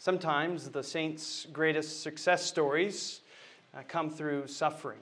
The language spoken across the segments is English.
Sometimes the saints' greatest success stories come through suffering.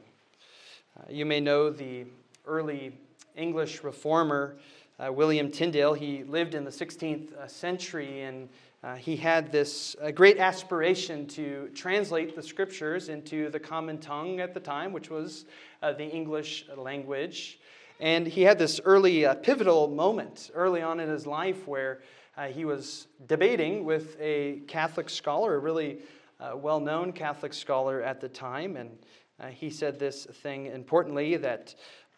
You may know the early English reformer, William Tyndale. He lived in the 16th century, and he had this great aspiration to translate the scriptures into the common tongue at the time, which was the English language. And he had this early pivotal moment early on in his life where he was debating with a Catholic scholar, a really well-known Catholic scholar at the time, and he said this thing importantly that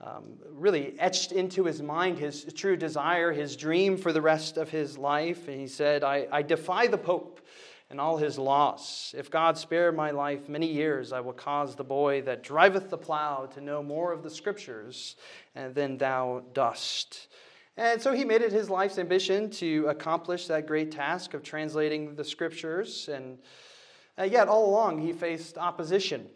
really etched into his mind his true desire, his dream for the rest of his life. And he said, I defy the Pope and all his laws. If God spare my life many years, I will cause the boy that driveth the plow to know more of the Scriptures than thou dost. And so he made it his life's ambition to accomplish that great task of translating the Scriptures. And yet all along he faced opposition.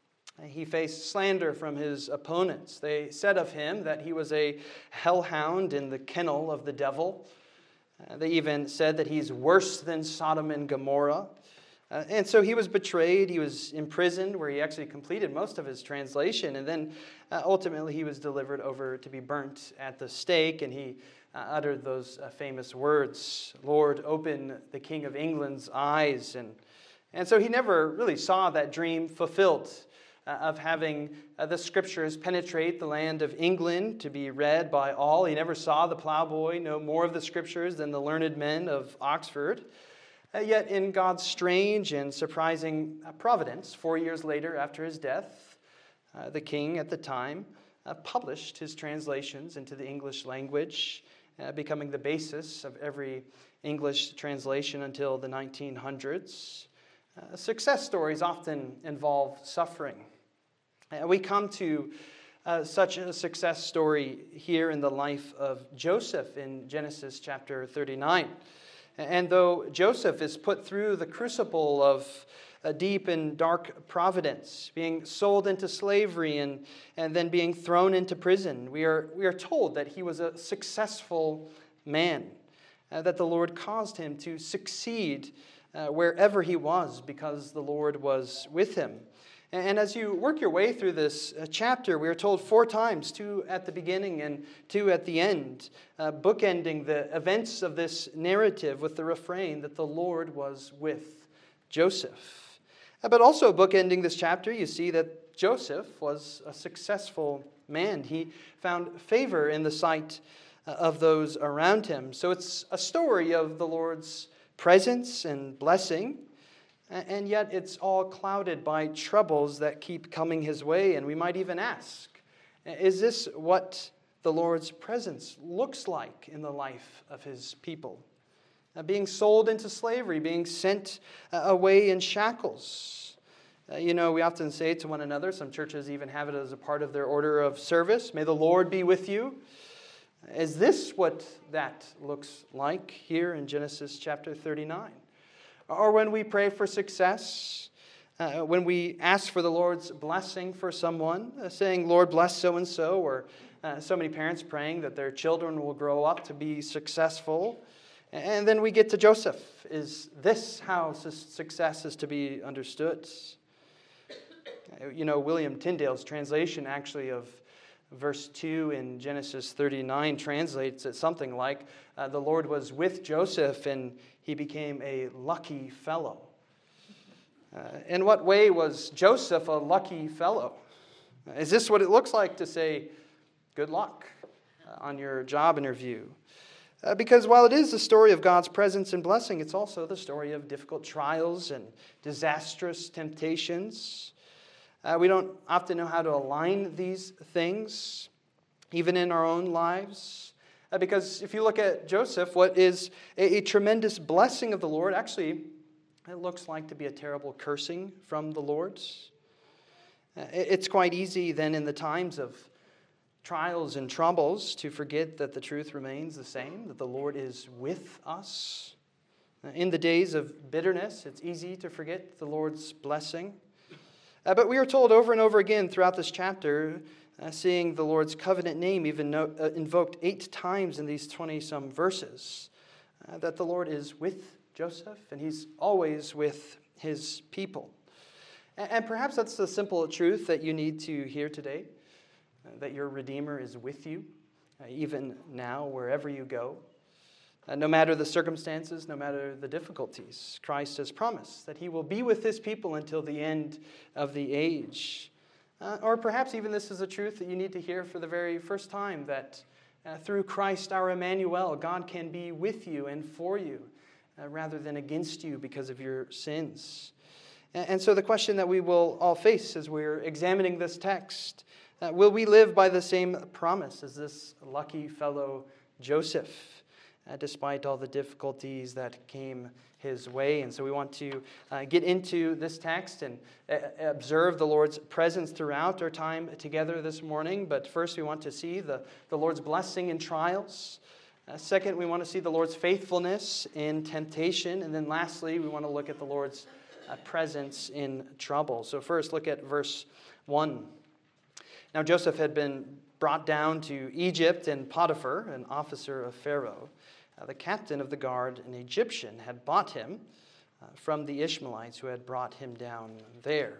He faced slander from his opponents. They said of him that he was a hellhound in the kennel of the devil. They even said that he's worse than Sodom and Gomorrah. And so he was betrayed. He was imprisoned, where he actually completed most of his translation. And then ultimately he was delivered over to be burnt at the stake. And he uttered those famous words, "Lord, open the King of England's eyes." And so he never really saw that dream fulfilled of having the Scriptures penetrate the land of England to be read by all. He never saw the plowboy know more of the Scriptures than the learned men of Oxford. Yet in God's strange and surprising providence, 4 years later after his death, the king at the time published his translations into the English language, becoming the basis of every English translation until the 1900s. Success stories often involve suffering. We come to such a success story here in the life of Joseph in Genesis chapter 39. And though Joseph is put through the crucible of a deep and dark providence, being sold into slavery and then being thrown into prison, we are told that he was a successful man, that the Lord caused him to succeed wherever he was because the Lord was with him. And as you work your way through this chapter, we are told 4 times, 2 at the beginning and 2 at the end, bookending the events of this narrative with the refrain that the Lord was with Joseph. But also bookending this chapter, you see that Joseph was a successful man. He found favor in the sight of those around him. So it's a story of the Lord's presence and blessing, and yet it's all clouded by troubles that keep coming his way. And we might even ask, is this what the Lord's presence looks like in the life of his people? Being sold into slavery, being sent away in shackles. We often say to one another, some churches even have it as a part of their order of service, "May the Lord be with you." Is this what that looks like here in Genesis chapter 39? Or when we pray for success, when we ask for the Lord's blessing for someone, saying, "Lord, bless so-and-so," or so many parents praying that their children will grow up to be successful. And then we get to Joseph. Is this how success is to be understood? William Tyndale's translation actually of verse 2 in Genesis 39 translates it something like, the Lord was with Joseph and he became a lucky fellow. In what way was Joseph a lucky fellow? Is this what it looks like to say, good luck on your job interview? Because while it is the story of God's presence and blessing, it's also the story of difficult trials and disastrous temptations. We don't often know how to align these things, even in our own lives. Because if you look at Joseph, what is a tremendous blessing of the Lord, actually, it looks like to be a terrible cursing from the Lord. It's quite easy then in the times of trials and troubles to forget that the truth remains the same, that the Lord is with us. In the days of bitterness, it's easy to forget the Lord's blessing. But we are told over and over again throughout this chapter, seeing the Lord's covenant name even invoked 8 times in these 20-some verses, that the Lord is with Joseph, and he's always with his people. And perhaps that's the simple truth that you need to hear today, that your Redeemer is with you, even now, wherever you go. No matter the circumstances, no matter the difficulties, Christ has promised that he will be with his people until the end of the age. Or perhaps even this is a truth that you need to hear for the very first time, that through Christ our Emmanuel, God can be with you and for you, rather than against you because of your sins. And so the question that we will all face as we're examining this text, will we live by the same promise as this lucky fellow Joseph, despite all the difficulties that came his way? And so we want to get into this text and observe the Lord's presence throughout our time together this morning. But first we want to see the Lord's blessing in trials. Second, we want to see the Lord's faithfulness in temptation. And then lastly, we want to look at the Lord's presence in trouble. So first, look at verse 1. Now Joseph had been brought down to Egypt, and Potiphar, an officer of Pharaoh, the captain of the guard, an Egyptian, had bought him from the Ishmaelites who had brought him down there.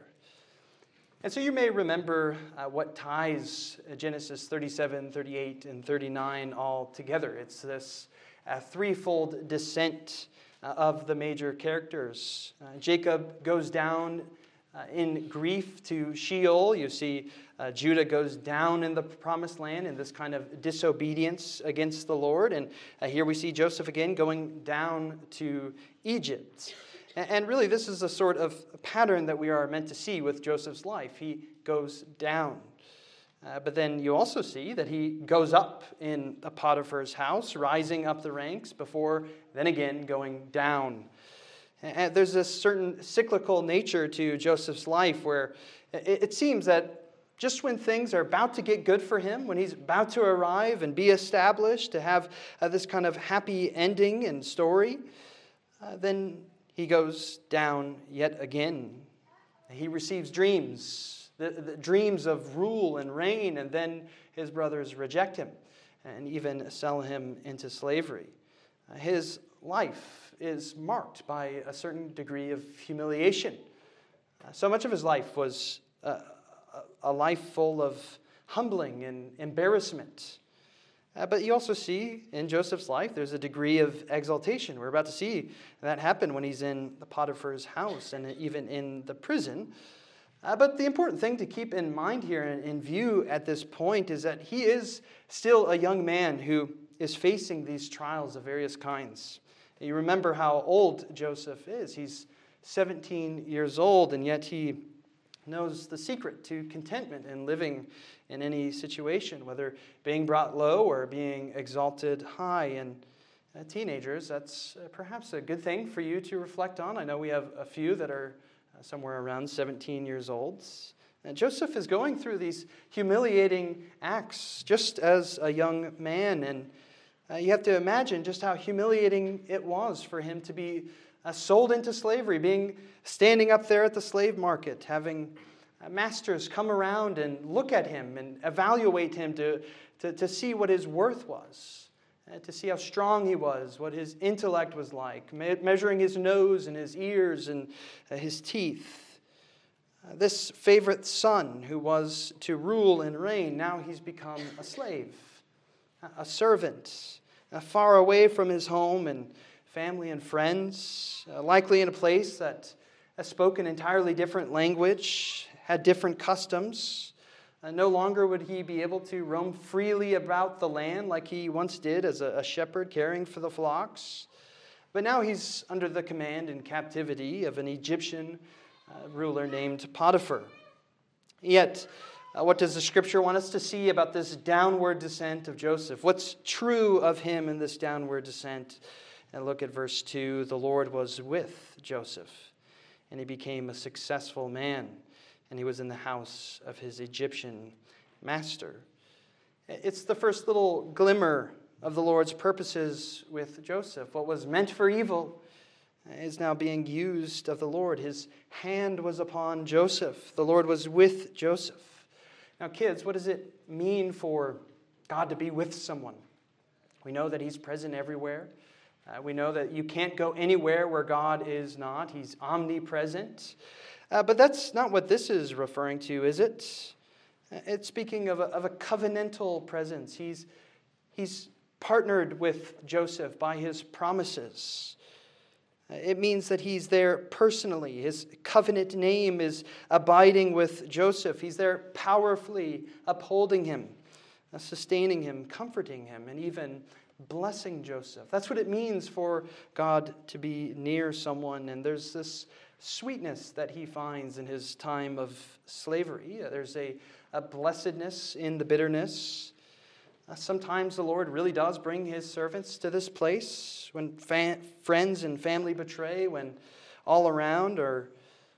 And so you may remember what ties Genesis 37, 38, and 39 all together. It's this threefold descent of the major characters. Jacob goes down in grief to Sheol. You see Judah goes down in the promised land in this kind of disobedience against the Lord. And here we see Joseph again going down to Egypt. And really this is a sort of pattern that we are meant to see with Joseph's life. He goes down. But then you also see that he goes up in Potiphar's house, rising up the ranks before then again going down. And there's this certain cyclical nature to Joseph's life where it seems that just when things are about to get good for him, when he's about to arrive and be established, to have this kind of happy ending and story, then he goes down yet again. He receives dreams, the dreams of rule and reign, and then his brothers reject him and even sell him into slavery. His life is marked by a certain degree of humiliation. So much of his life was a life full of humbling and embarrassment. But you also see in Joseph's life there's a degree of exaltation. We're about to see that happen when he's in Potiphar's house and even in the prison. But the important thing to keep in mind here and in view at this point is that he is still a young man who is facing these trials of various kinds. You remember how old Joseph is. He's 17 years old, and yet he knows the secret to contentment in living in any situation, whether being brought low or being exalted high. And teenagers, that's perhaps a good thing for you to reflect on. I know we have a few that are somewhere around 17 years old. And Joseph is going through these humiliating acts just as a young man, and you have to imagine just how humiliating it was for him to be sold into slavery, standing up there at the slave market, having masters come around and look at him and evaluate him to see what his worth was, to see how strong he was, what his intellect was like, measuring his nose and his ears and his teeth. This favorite son who was to rule and reign, now he's become a slave, a servant, far away from his home and family and friends, likely in a place that spoke an entirely different language, had different customs. No longer would he be able to roam freely about the land like he once did as a shepherd caring for the flocks. But now he's under the command and captivity of an Egyptian ruler named Potiphar. Yet, what does the Scripture want us to see about this downward descent of Joseph? What's true of him in this downward descent? And look at verse 2. The Lord was with Joseph, and he became a successful man, and he was in the house of his Egyptian master. It's the first little glimmer of the Lord's purposes with Joseph. What was meant for evil is now being used of the Lord. His hand was upon Joseph. The Lord was with Joseph. Now, kids, what does it mean for God to be with someone? We know that he's present everywhere. We know that you can't go anywhere where God is not. He's omnipresent. But that's not what this is referring to, is it? It's speaking of a covenantal presence. He's partnered with Joseph by his promises. It means that he's there personally. His covenant name is abiding with Joseph. He's there powerfully upholding him, sustaining him, comforting him, and even blessing Joseph. That's what it means for God to be near someone. And there's this sweetness that he finds in his time of slavery. There's a blessedness in the bitterness. Sometimes the Lord really does bring his servants to this place when friends and family betray, when all around or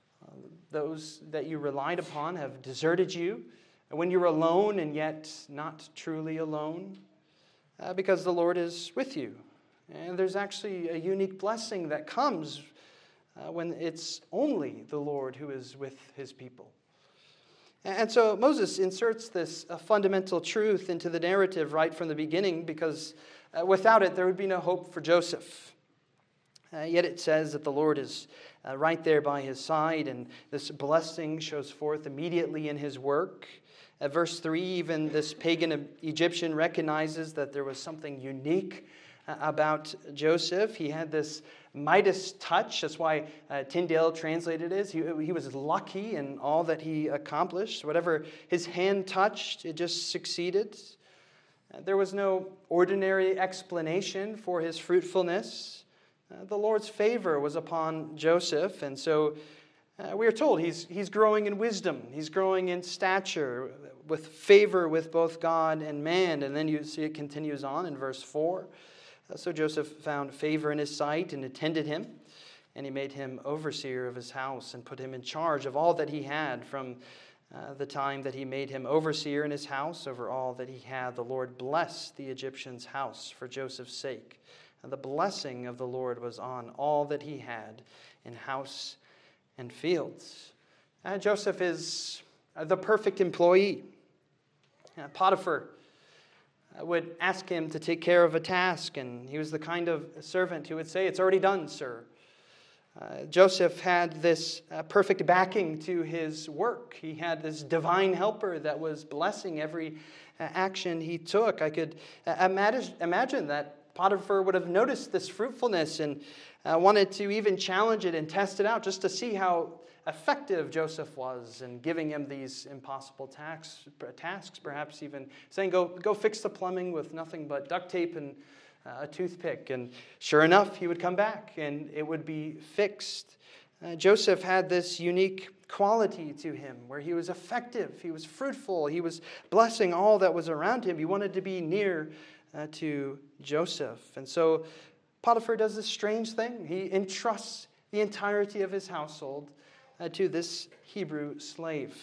those that you relied upon have deserted you, and when you're alone and yet not truly alone, because the Lord is with you. And there's actually a unique blessing that comes when it's only the Lord who is with his people. And so Moses inserts this fundamental truth into the narrative right from the beginning, because without it, there would be no hope for Joseph. Yet it says that the Lord is right there by his side, and this blessing shows forth immediately in his work. Verse 3, even this pagan Egyptian recognizes that there was something unique about Joseph. He had this Midas touch. That's why Tyndale translated it as he was lucky in all that he accomplished. Whatever his hand touched, it just succeeded. There was no ordinary explanation for his fruitfulness. The Lord's favor was upon Joseph, and so we are told he's growing in wisdom. He's growing in stature, with favor with both God and man. And then you see it continues on in verse 4. So Joseph found favor in his sight and attended him, and he made him overseer of his house and put him in charge of all that he had. From the time that he made him overseer in his house over all that he had, the Lord blessed the Egyptian's house for Joseph's sake. And the blessing of the Lord was on all that he had in house and fields. Joseph is the perfect employee. Potiphar would ask him to take care of a task, and he was the kind of servant who would say, "It's already done, sir." Joseph had this perfect backing to his work. He had this divine helper that was blessing every action he took. I could imagine that Potiphar would have noticed this fruitfulness and wanted to even challenge it and test it out just to see how effective Joseph was in giving him these impossible tasks, perhaps even saying, go fix the plumbing with nothing but duct tape and a toothpick. And sure enough, he would come back and it would be fixed. Joseph had this unique quality to him where he was effective, he was fruitful, he was blessing all that was around him. He wanted to be near to Joseph. And so Potiphar does this strange thing. He entrusts the entirety of his household to this Hebrew slave.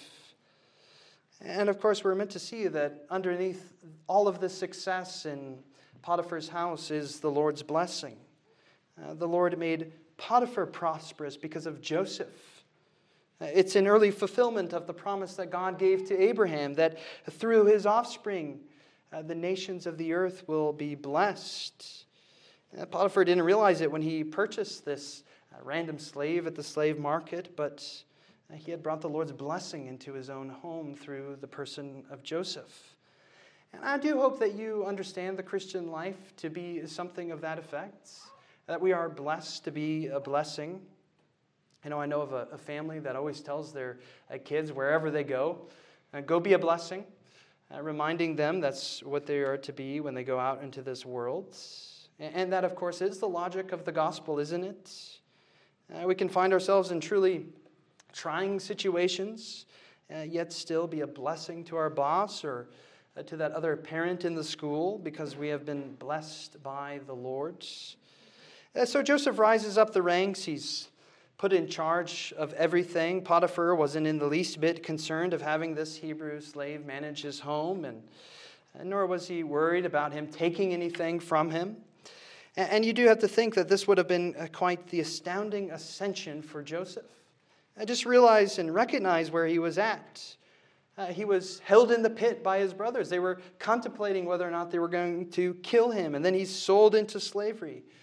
And of course, we're meant to see that underneath all of the success in Potiphar's house is the Lord's blessing. The Lord made Potiphar prosperous because of Joseph. It's an early fulfillment of the promise that God gave to Abraham, that through his offspring, the nations of the earth will be blessed. Potiphar didn't realize it when he purchased this random slave at the slave market, but he had brought the Lord's blessing into his own home through the person of Joseph. And I do hope that you understand the Christian life to be something of that effect, that we are blessed to be a blessing. I know of a family that always tells their kids wherever they go be a blessing, reminding them that's what they are to be when they go out into this world. And that, of course, is the logic of the gospel, isn't it? We can find ourselves in truly trying situations, yet still be a blessing to our boss or to that other parent in the school because we have been blessed by the Lord. So Joseph rises up the ranks. He's put in charge of everything. Potiphar wasn't in the least bit concerned of having this Hebrew slave manage his home, and nor was he worried about him taking anything from him. And you do have to think that this would have been quite the astounding ascension for Joseph. Just realize and recognize where he was at. He was held in the pit by his brothers. They were contemplating whether or not they were going to kill him. And then he's sold into slavery.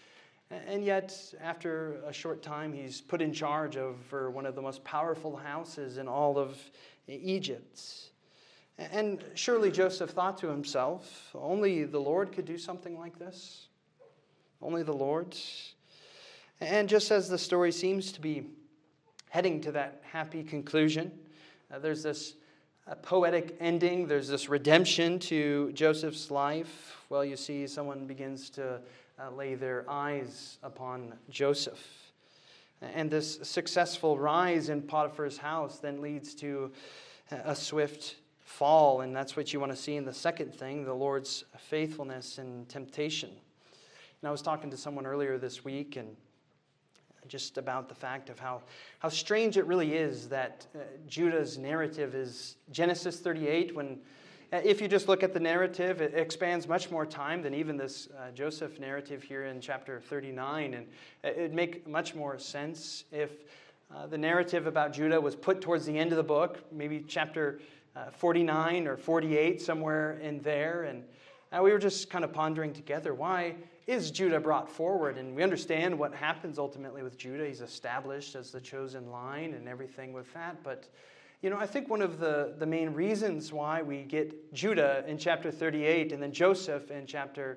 And yet, after a short time, he's put in charge over one of the most powerful houses in all of Egypt. And surely Joseph thought to himself, only the Lord could do something like this. Only the Lord. And just as the story seems to be heading to that happy conclusion, there's this poetic ending, there's this redemption to Joseph's life. Well, you see, someone begins to lay their eyes upon Joseph. And this successful rise in Potiphar's house then leads to a swift fall, and that's what you want to see in the second thing, the Lord's faithfulness in temptation. And I was talking to someone earlier this week, and just about the fact of how strange it really is that Judah's narrative is Genesis 38, when if you just look at the narrative, it expands much more time than even this Joseph narrative here in chapter 39. And it'd make much more sense if the narrative about Judah was put towards the end of the book, maybe chapter 49 or 48, somewhere in there. And we were just kind of pondering together, why is Judah brought forward? And we understand what happens ultimately with Judah. He's established as the chosen line and everything with that. But I think one of the main reasons why we get Judah in chapter 38 and then Joseph in chapter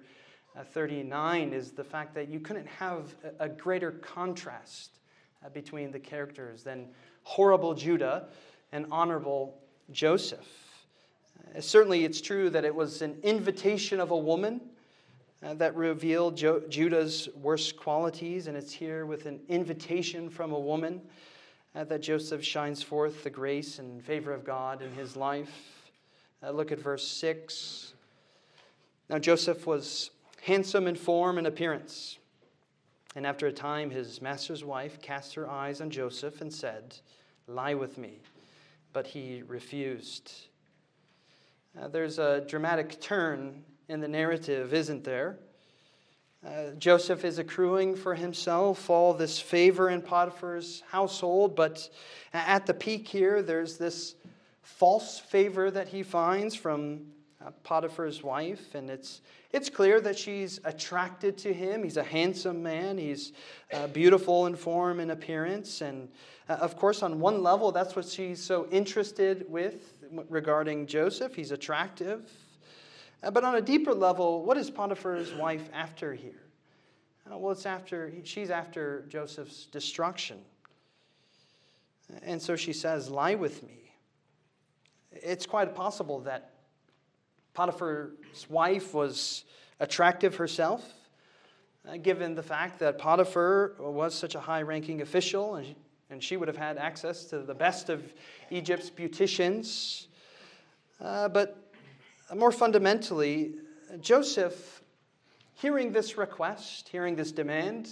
39 is the fact that you couldn't have a greater contrast between the characters than horrible Judah and honorable Joseph. Certainly it's true that it was an invitation of a woman that revealed Judah's worst qualities, and it's here with an invitation from a woman that Joseph shines forth the grace and favor of God in his life. Look at verse 6. Now Joseph was handsome in form and appearance. And after a time his master's wife cast her eyes on Joseph and said, "Lie with me." But he refused. There's a dramatic turn in the narrative, isn't there? Joseph is accruing for himself all this favor in Potiphar's household, but at the peak here, there's this false favor that he finds from Potiphar's wife, and it's clear that she's attracted to him. He's a handsome man. He's beautiful in form and appearance, and of course, on one level, that's what she's so interested with regarding Joseph. He's attractive. But on a deeper level, what is Potiphar's wife after here? Well, she's after Joseph's destruction. And so she says, "Lie with me." It's quite possible that Potiphar's wife was attractive herself, given the fact that Potiphar was such a high-ranking official, and she would have had access to the best of Egypt's beauticians. But more fundamentally, Joseph, hearing this request, hearing this demand,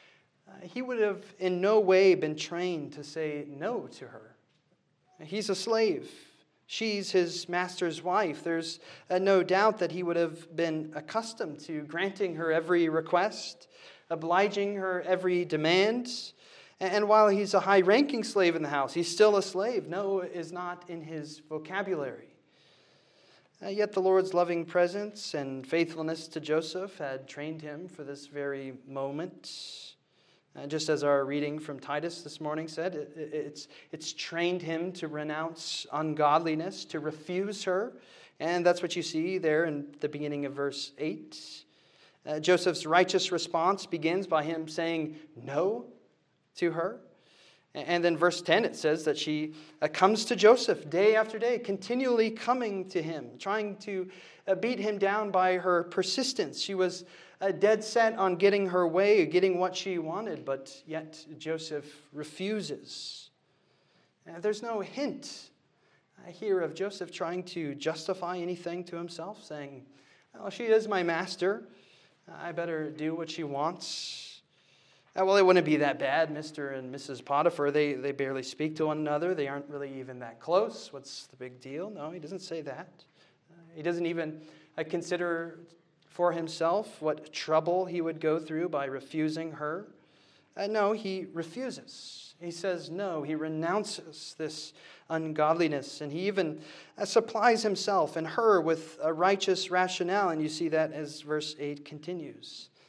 he would have in no way been trained to say no to her. He's a slave. She's his master's wife. There's no doubt that he would have been accustomed to granting her every request, obliging her every demand. And while he's a high-ranking slave in the house, he's still a slave. No is not in his vocabulary. Yet the Lord's loving presence and faithfulness to Joseph had trained him for this very moment. Just as our reading from Titus this morning said, it's trained him to renounce ungodliness, to refuse her. And that's what you see there in the beginning of verse 8. Joseph's righteous response begins by him saying no to her. And then verse 10, it says that she comes to Joseph day after day, continually coming to him, trying to beat him down by her persistence. She was dead set on getting her way, getting what she wanted, but yet Joseph refuses. There's no hint here of Joseph trying to justify anything to himself, saying, "Oh, she is my master. I better do what she wants." Well, it wouldn't be that bad. Mr. and Mrs. Potiphar, they barely speak to one another. They aren't really even that close. What's the big deal? No, he doesn't say that. He doesn't even consider for himself what trouble he would go through by refusing her. No, he refuses. He says no. He renounces this ungodliness, and he even supplies himself and her with a righteous rationale, and you see that as verse 8 continues.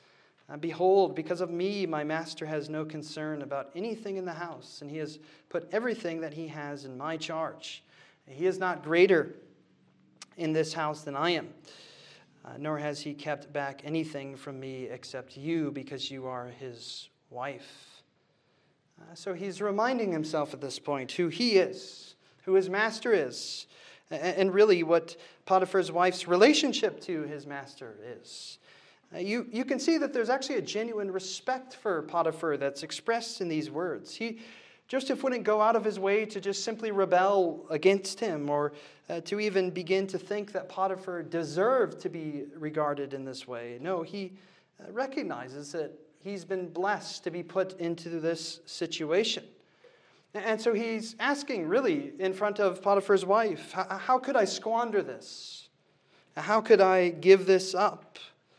Behold, because of me, my master has no concern about anything in the house, and he has put everything that he has in my charge. He is not greater in this house than I am, nor has he kept back anything from me except you, because you are his wife. So he's reminding himself at this point who he is, who his master is, and really what Potiphar's wife's relationship to his master is. You can see that there's actually a genuine respect for Potiphar that's expressed in these words. Joseph wouldn't go out of his way to just simply rebel against him or to even begin to think that Potiphar deserved to be regarded in this way. No, he recognizes that he's been blessed to be put into this situation. And so he's asking, really, in front of Potiphar's wife, how could I squander this? How could I give this up?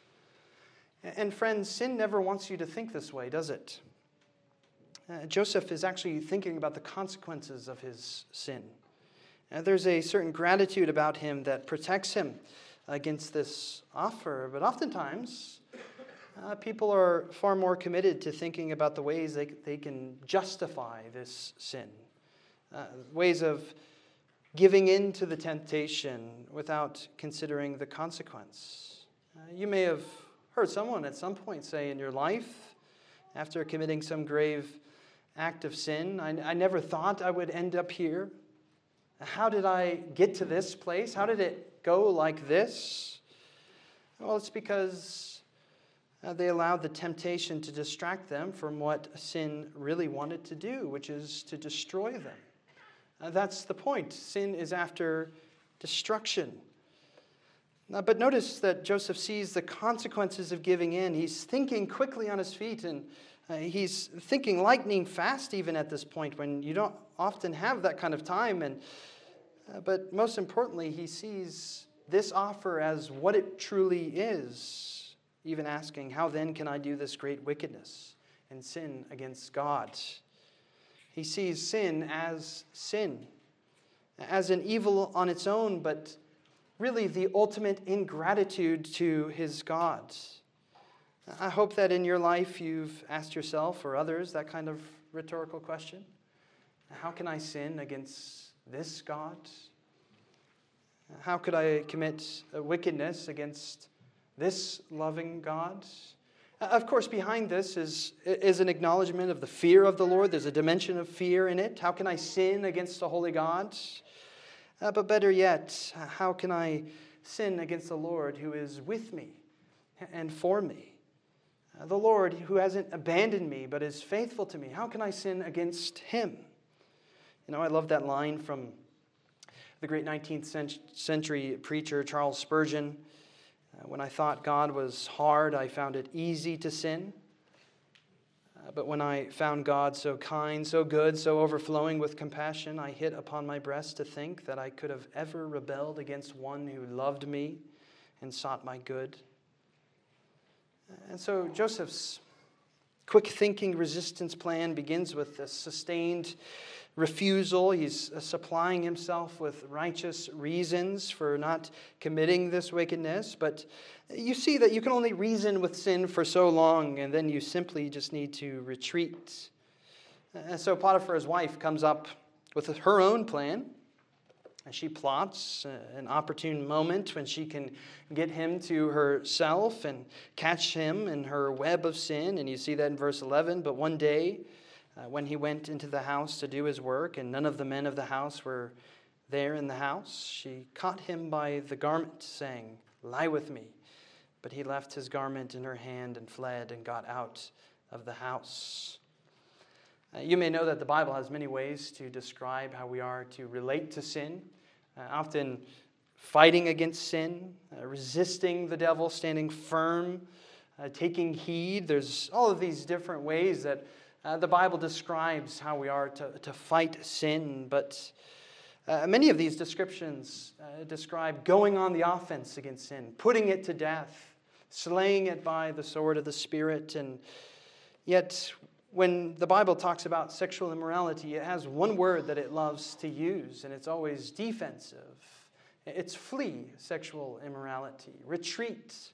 And friends, sin never wants you to think this way, does it? Joseph is actually thinking about the consequences of his sin. There's a certain gratitude about him that protects him against this offer. But oftentimes, people are far more committed to thinking about the ways they can justify this sin. Ways of giving in to the temptation without considering the consequence. You may have heard someone at some point say in your life, after committing some grave act of sin, I never thought I would end up here. How did I get to this place? How did it go like this? Well, it's because they allowed the temptation to distract them from what sin really wanted to do, which is to destroy them. That's the point. Sin is after destruction. But notice that Joseph sees the consequences of giving in. He's thinking quickly on his feet, and he's thinking lightning fast even at this point when you don't often have that kind of time. But most importantly, he sees this offer as what it truly is, even asking, how then can I do this great wickedness and sin against God? He sees sin, as an evil on its own, but really the ultimate ingratitude to his God. I hope that in your life you've asked yourself or others that kind of rhetorical question. How can I sin against this God? How could I commit wickedness against this loving God? Of course, behind this is an acknowledgement of the fear of the Lord. There's a dimension of fear in it. How can I sin against a holy God? But better yet, how can I sin against the Lord who is with me and for me? The Lord who hasn't abandoned me but is faithful to me. How can I sin against him? I love that line from the great 19th century preacher Charles Spurgeon. When I thought God was hard, I found it easy to sin. But when I found God so kind, so good, so overflowing with compassion, I hit upon my breast to think that I could have ever rebelled against one who loved me and sought my good. And so Joseph's quick thinking resistance plan begins with a sustained refusal. He's supplying himself with righteous reasons for not committing this wickedness. But you see that you can only reason with sin for so long, and then you simply just need to retreat. And so Potiphar's wife comes up with her own plan. And she plots an opportune moment when she can get him to herself and catch him in her web of sin. And you see that in verse 11. But one day, when he went into the house to do his work, and none of the men of the house were there in the house, she caught him by the garment, saying, "Lie with me." But he left his garment in her hand and fled and got out of the house. You may know that the Bible has many ways to describe how we are to relate to sin. Often fighting against sin, resisting the devil, standing firm, taking heed. There's all of these different ways that the Bible describes how we are to fight sin. But many of these descriptions describe going on the offense against sin, putting it to death, slaying it by the sword of the Spirit. And yet, when the Bible talks about sexual immorality, it has one word that it loves to use, and it's always defensive. It's flee sexual immorality, retreat.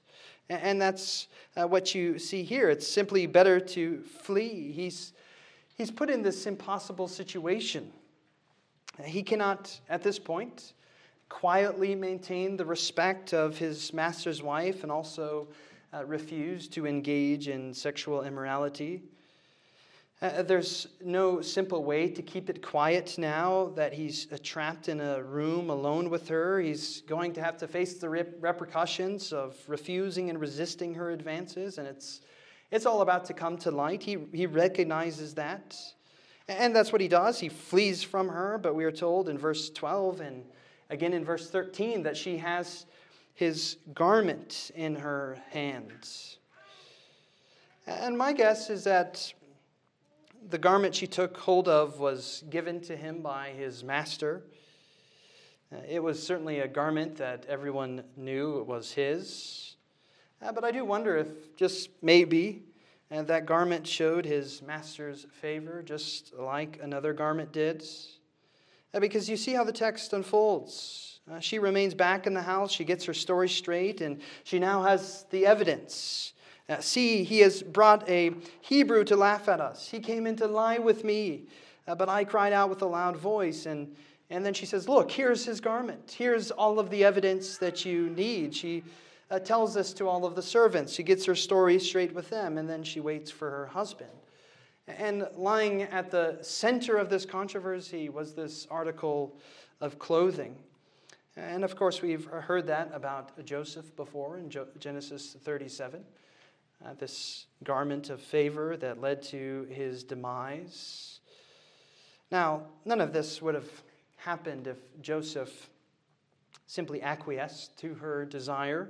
And that's what you see here. It's simply better to flee. He's put in this impossible situation. He cannot, at this point, quietly maintain the respect of his master's wife and also refuse to engage in sexual immorality. There's no simple way to keep it quiet now that he's trapped in a room alone with her. He's going to have to face the repercussions of refusing and resisting her advances, and it's all about to come to light. He recognizes that, and that's what he does. He flees from her, but we are told in verse 12 and again in verse 13 that she has his garment in her hands. And my guess is that the garment she took hold of was given to him by his master. It was certainly a garment that everyone knew it was his. But I do wonder if just maybe that garment showed his master's favor, just like another garment did. Because you see how the text unfolds. She remains back in the house. She gets her story straight, and she now has the evidence. See, he has brought a Hebrew to laugh at us. He came in to lie with me, but I cried out with a loud voice. And then she says, look, here's his garment. Here's all of the evidence that you need. She tells this to all of the servants. She gets her story straight with them, and then she waits for her husband. And lying at the center of this controversy was this article of clothing. And of course, we've heard that about Joseph before in Genesis 37. This garment of favor that led to his demise. Now, none of this would have happened if Joseph simply acquiesced to her desire.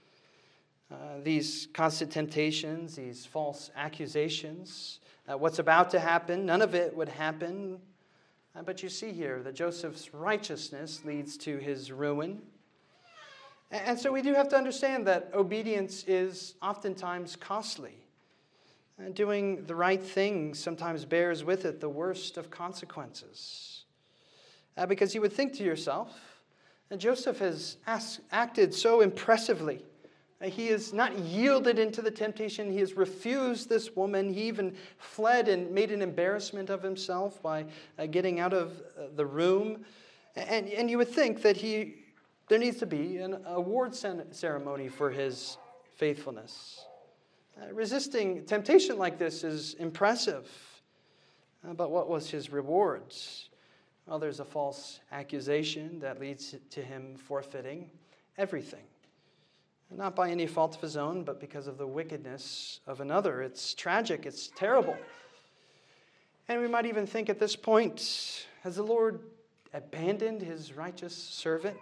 These constant temptations, these false accusations, what's about to happen, none of it would happen. But you see here that Joseph's righteousness leads to his ruin. And so we do have to understand that obedience is oftentimes costly. And doing the right thing sometimes bears with it the worst of consequences. Because you would think to yourself, Joseph has acted so impressively. He has not yielded into the temptation. He has refused this woman. He even fled and made an embarrassment of himself by getting out of the room. And you would think that there needs to be an award ceremony for his faithfulness. Resisting temptation like this is impressive. But what was his reward? Well, there's a false accusation that leads to him forfeiting everything. Not by any fault of his own, but because of the wickedness of another. It's tragic. It's terrible. And we might even think at this point, has the Lord abandoned his righteous servant?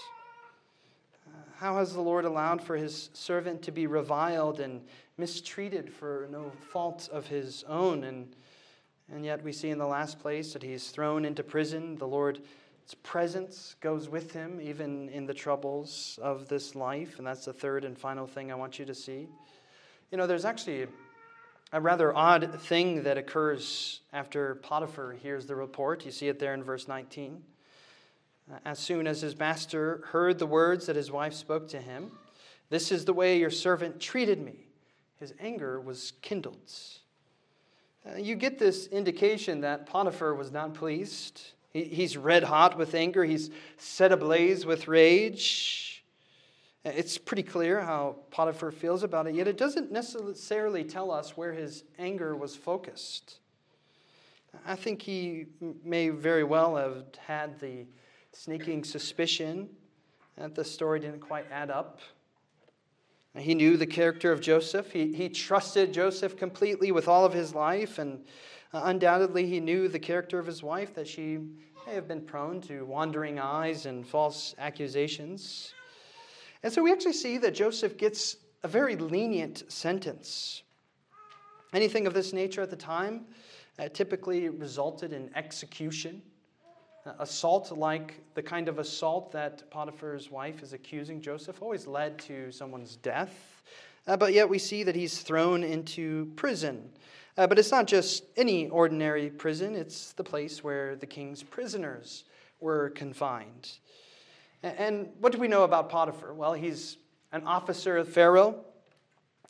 How has the Lord allowed for his servant to be reviled and mistreated for no fault of his own? And yet we see in the last place that he's thrown into prison. The Lord's presence goes with him even in the troubles of this life. And that's the third and final thing I want you to see. You know, there's actually a rather odd thing that occurs after Potiphar hears the report. You see it there in verse 19. As soon as his master heard the words that his wife spoke to him, "This is the way your servant treated me," his anger was kindled. You get this indication that Potiphar was not pleased. He's red hot with anger. He's set ablaze with rage. It's pretty clear how Potiphar feels about it, yet it doesn't necessarily tell us where his anger was focused. I think he may very well have had the sneaking suspicion that the story didn't quite add up. He knew the character of Joseph. He trusted Joseph completely with all of his life, and undoubtedly he knew the character of his wife, that she may have been prone to wandering eyes and false accusations. And so we actually see that Joseph gets a very lenient sentence. Anything of this nature at the time typically resulted in execution. Assault, like the kind of assault that Potiphar's wife is accusing Joseph, always led to someone's death. But yet we see that he's thrown into prison. But it's not just any ordinary prison. It's the place where the king's prisoners were confined. And what do we know about Potiphar? Well, he's an officer of Pharaoh.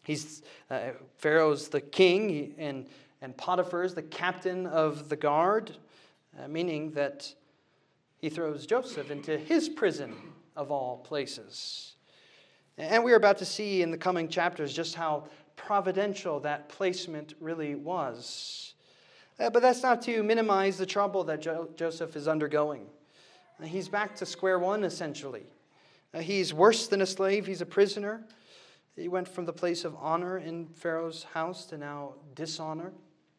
He's Pharaoh's the king, and Potiphar's the captain of the guard, meaning that he throws Joseph into his prison of all places. And we're about to see in the coming chapters just how providential that placement really was. But that's not to minimize the trouble that Joseph is undergoing. He's back to square one, essentially. He's worse than a slave. He's a prisoner. He went from the place of honor in Pharaoh's house to now dishonor.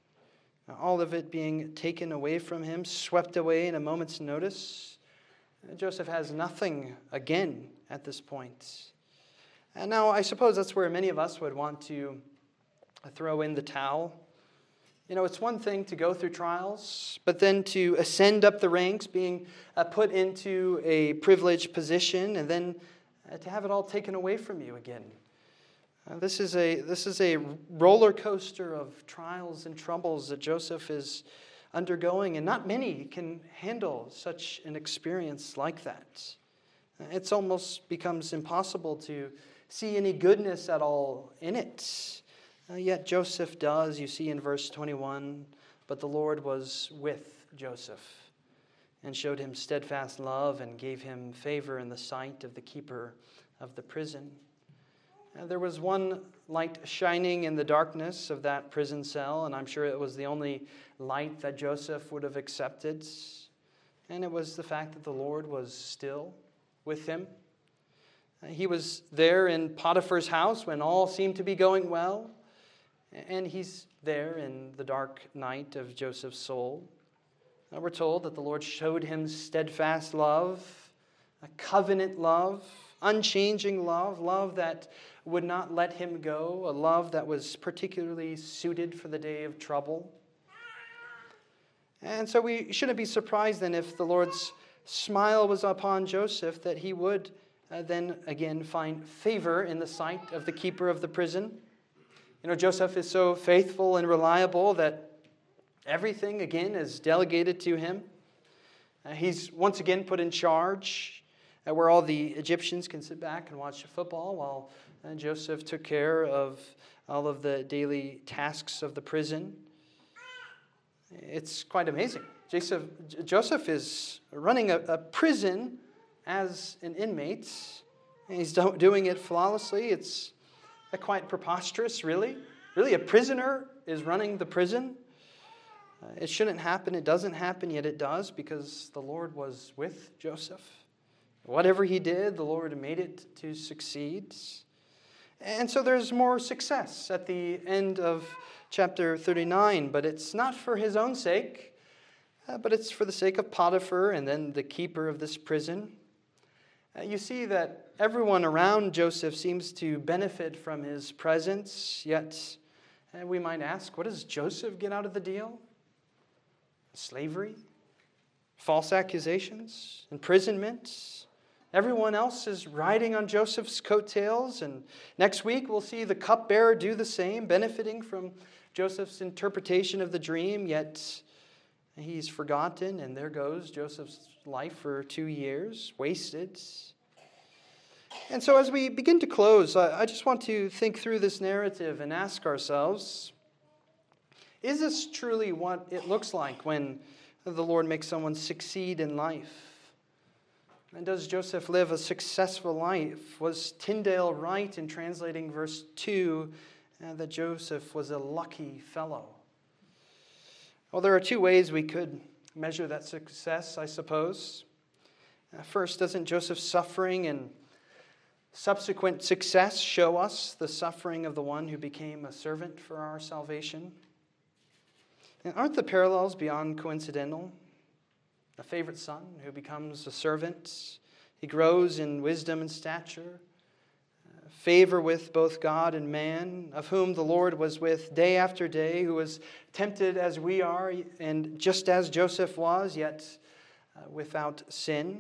All of it being taken away from him, swept away in a moment's notice. Joseph has nothing again at this point. And now I suppose that's where many of us would want to throw in the towel. You know, it's one thing to go through trials, but then to ascend up the ranks, being put into a privileged position, and then to have it all taken away from you again. This is a roller coaster of trials and troubles that Joseph is undergoing, and not many can handle such an experience like that. It's almost becomes impossible to see any goodness at all in it. Yet Joseph does, you see in verse 21, but the Lord was with Joseph and showed him steadfast love and gave him favor in the sight of the keeper of the prison. There was one light shining in the darkness of that prison cell, and I'm sure it was the only light that Joseph would have accepted. And it was the fact that the Lord was still with him. He was there in Potiphar's house when all seemed to be going well. And he's there in the dark night of Joseph's soul. Now we're told that the Lord showed him steadfast love, a covenant love, unchanging love, love that would not let him go, a love that was particularly suited for the day of trouble. And so we shouldn't be surprised then if the Lord's smile was upon Joseph, that he would then again find favor in the sight of the keeper of the prison. You know, Joseph is so faithful and reliable that everything, again, is delegated to him. He's once again put in charge where all the Egyptians can sit back and watch football while Joseph took care of all of the daily tasks of the prison. It's quite amazing. Joseph is running a prison as an inmate. He's doing it flawlessly. It's quite preposterous, really. Really, a prisoner is running the prison. It shouldn't happen. It doesn't happen, yet it does, because the Lord was with Joseph. Whatever he did, the Lord made it to succeed. And so there's more success at the end of chapter 39, but it's not for his own sake, but it's for the sake of Potiphar and then the keeper of this prison. You see that everyone around Joseph seems to benefit from his presence, yet we might ask, what does Joseph get out of the deal? Slavery? False accusations? Imprisonment? Everyone else is riding on Joseph's coattails, and next week we'll see the cupbearer do the same, benefiting from Joseph's interpretation of the dream, yet he's forgotten, and there goes Joseph's life for 2 years, wasted. And so as we begin to close, I just want to think through this narrative and ask ourselves, is this truly what it looks like when the Lord makes someone succeed in life? And does Joseph live a successful life? Was Tyndale right in translating verse 2 that Joseph was a lucky fellow? Well, there are two ways we could measure that success, I suppose. First, doesn't Joseph's suffering and subsequent success show us the suffering of the one who became a servant for our salvation? And aren't the parallels beyond coincidental? A favorite son who becomes a servant. He grows in wisdom and stature, favor with both God and man, of whom the Lord was with day after day, who was tempted as we are, and just as Joseph was, yet without sin.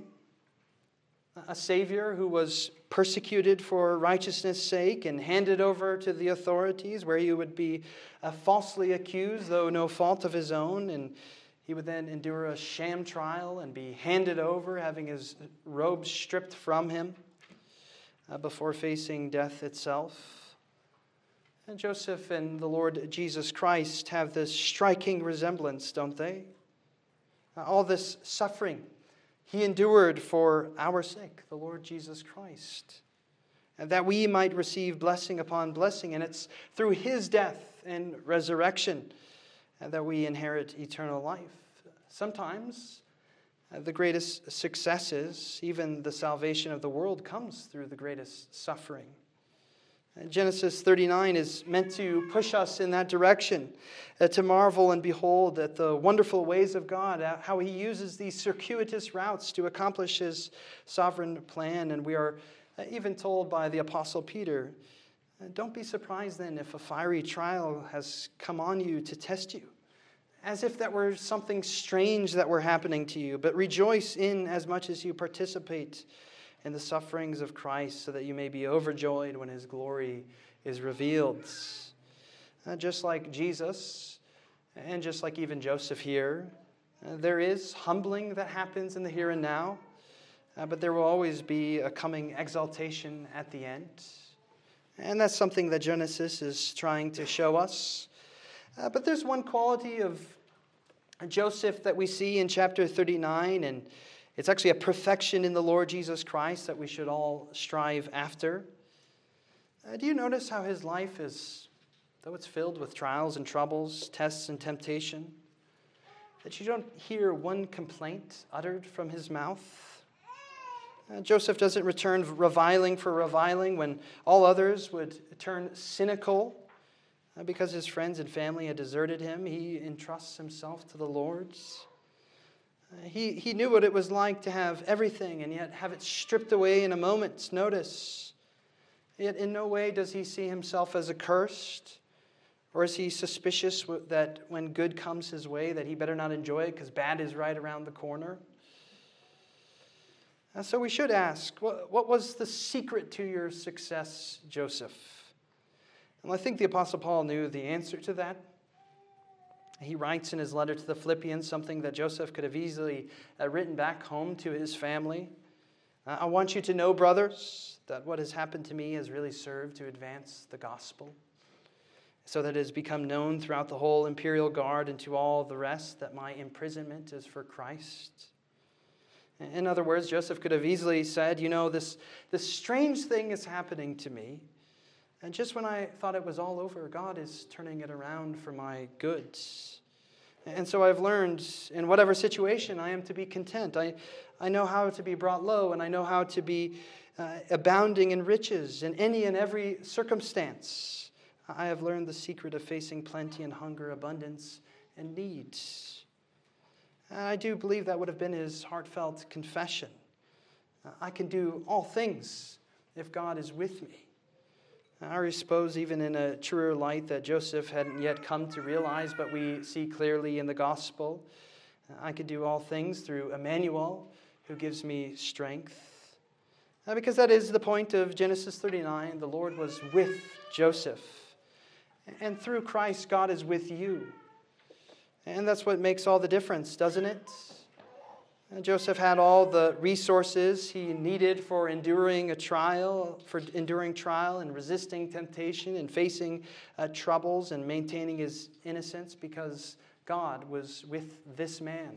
A Savior who was persecuted for righteousness' sake and handed over to the authorities, where he would be falsely accused, though no fault of his own, and he would then endure a sham trial and be handed over, having his robes stripped from him before facing death itself. And Joseph and the Lord Jesus Christ have this striking resemblance, don't they? All this suffering he endured for our sake, the Lord Jesus Christ, and that we might receive blessing upon blessing. And it's through his death and resurrection that we inherit eternal life. Sometimes the greatest successes, even the salvation of the world, comes through the greatest suffering. Genesis 39 is meant to push us in that direction, to marvel and behold at the wonderful ways of God, how he uses these circuitous routes to accomplish his sovereign plan. And we are even told by the Apostle Peter, don't be surprised then if a fiery trial has come on you to test you, as if that were something strange that were happening to you, but rejoice in as much as you participate in the sufferings of Christ, so that you may be overjoyed when his glory is revealed. Just like Jesus, and just like even Joseph here, there is humbling that happens in the here and now, but there will always be a coming exaltation at the end. And that's something that Genesis is trying to show us. But there's one quality of Joseph that we see in chapter 39, and it's actually a perfection in the Lord Jesus Christ that we should all strive after. Do you notice how his life is, though it's filled with trials and troubles, tests and temptation, that you don't hear one complaint uttered from his mouth? Joseph doesn't return reviling for reviling when all others would turn cynical because his friends and family had deserted him. He entrusts himself to the Lord. He knew what it was like to have everything and yet have it stripped away in a moment's notice. Yet in no way does he see himself as accursed, or is he suspicious that when good comes his way that he better not enjoy it because bad is right around the corner. And so we should ask, what was the secret to your success, Joseph? And I think the Apostle Paul knew the answer to that. He writes in his letter to the Philippians something that Joseph could have easily written back home to his family. I want you to know, brothers, that what has happened to me has really served to advance the gospel, so that it has become known throughout the whole imperial guard and to all the rest that my imprisonment is for Christ. In other words, Joseph could have easily said, this strange thing is happening to me. And just when I thought it was all over, God is turning it around for my good. And so I've learned in whatever situation I am to be content. I know how to be brought low, and I know how to be abounding in riches in any and every circumstance. I have learned the secret of facing plenty and hunger, abundance and need. And I do believe that would have been his heartfelt confession. I can do all things if God is with me. I suppose even in a truer light that Joseph hadn't yet come to realize, but we see clearly in the gospel, I can do all things through Emmanuel, who gives me strength. Because that is the point of Genesis 39. The Lord was with Joseph. And through Christ, God is with you. And that's what makes all the difference, doesn't it? Joseph had all the resources he needed for enduring trial and resisting temptation and facing troubles and maintaining his innocence, because God was with this man.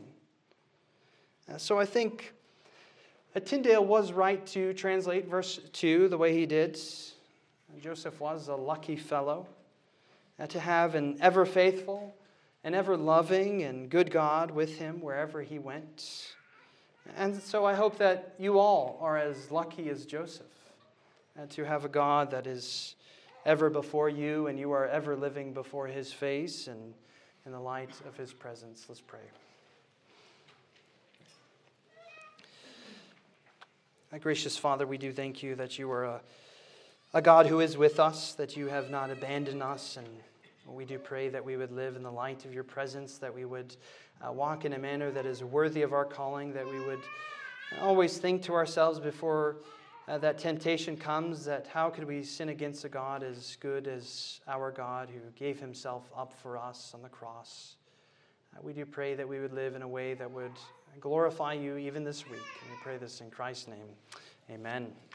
So I think Tyndale was right to translate verse 2 the way he did. Joseph was a lucky fellow to have an ever faithful and ever loving and good God with him wherever he went. And so I hope that you all are as lucky as Joseph, to have a God that is ever before you, and you are ever living before his face and in the light of his presence. Let's pray. Our gracious Father, we do thank you that you are a God who is with us, that you have not abandoned us, and we do pray that we would live in the light of your presence, that we would walk in a manner that is worthy of our calling, that we would always think to ourselves before that temptation comes, that how could we sin against a God as good as our God, who gave himself up for us on the cross. We do pray that we would live in a way that would glorify you even this week. And we pray this in Christ's name. Amen.